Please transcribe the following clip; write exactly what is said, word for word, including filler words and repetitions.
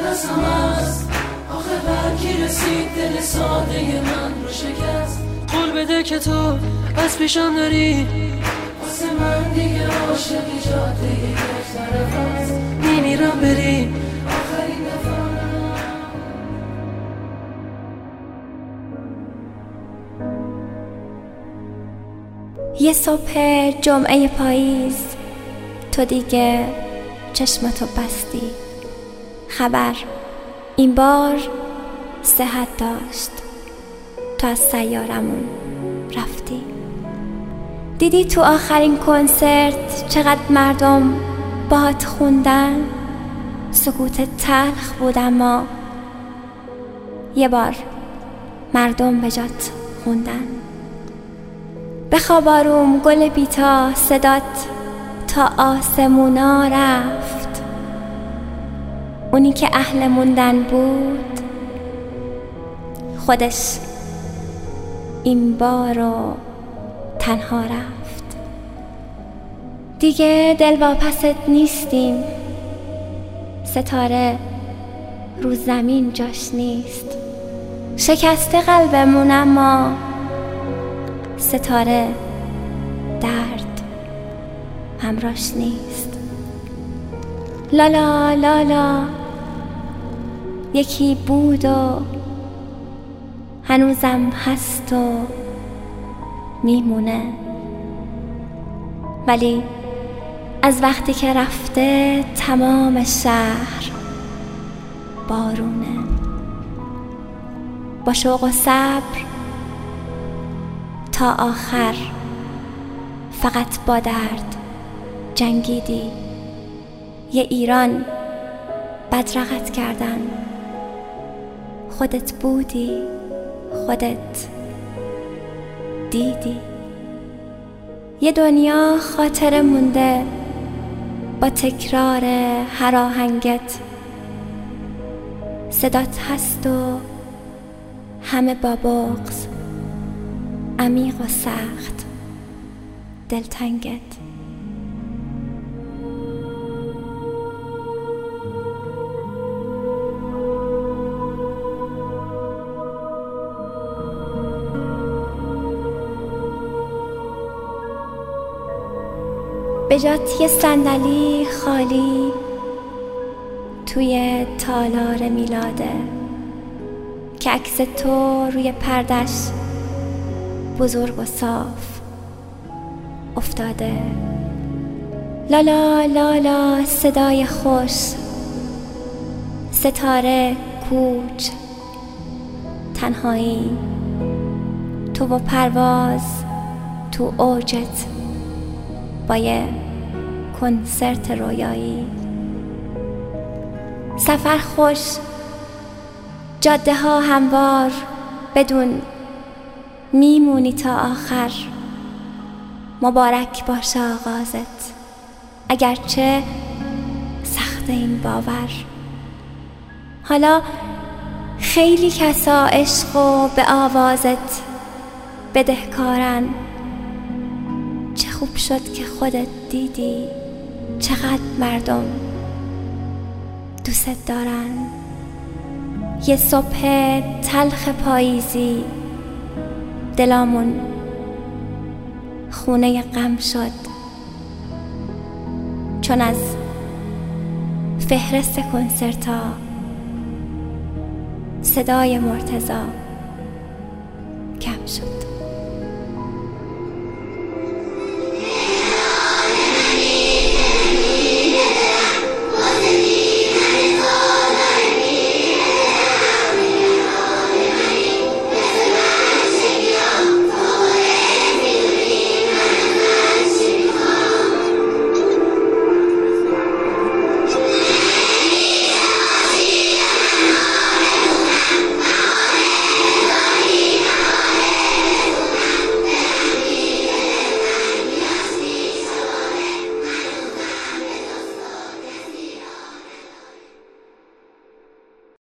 نفسم هست. آخه برکی رسید دل ساده من رو شکست. قول بده که تو از پیشم داری، واسه من دیگه عاشقی جاده یک طرف هست. میمیرم بری آخرین دفعه. یه صبح جمعه پاییز تو دیگه چشمتو بستی. خبر این بار صحت داشت، تو از سیارمون رفتی. دیدی تو آخرین کنسرت چقدر مردم باهات خوندن. سکوت تلخ بود اما یه بار مردم به جات خوندن. بخواب آروم گل بیتا، صدات تا آسمونا رفت. اونی که اهل موندن بود خودش این بارو تنها رفت. دیگه دل واپست نیستیم، ستاره رو زمین جاش نیست. شکسته قلبمون اما ستاره درد همراش نیست. لالا لالا یکی بود و هنوزم هست و میمونه، ولی از وقتی که رفته تمام شهر بارونه. با شوق و صبر تا آخر فقط با درد جنگیدی. یه ایران بدرقت کردن، خودت بودی، خودت دیدی. یه دنیا خاطره مونده با تکرار هر آهنگت. صدات هست و همه با بغض، عمیق و سخت دلتنگت. به جات یه صندلی خالی توی تالار میلاده که عکس تو روی پردش بزرگ و صاف افتاده. لالا لالا صدای خوش، ستاره کوچ، تنهایی، تو و پرواز تو اوجت با یه کنسرت رویایی. سفر خوش، جاده ها هموار، بدون میمونی تا آخر. مبارک باشه آغازت، اگرچه سخت این باور. حالا خیلی کسا عشق و به آوازت بدهکارن. چه خوب شد که خودت دیدی چقدر مردم دوست دارن. یه صبح تلخ پاییزی دلامون خونه غم شد، چون از فهرست کنسرتا صدای مرتضی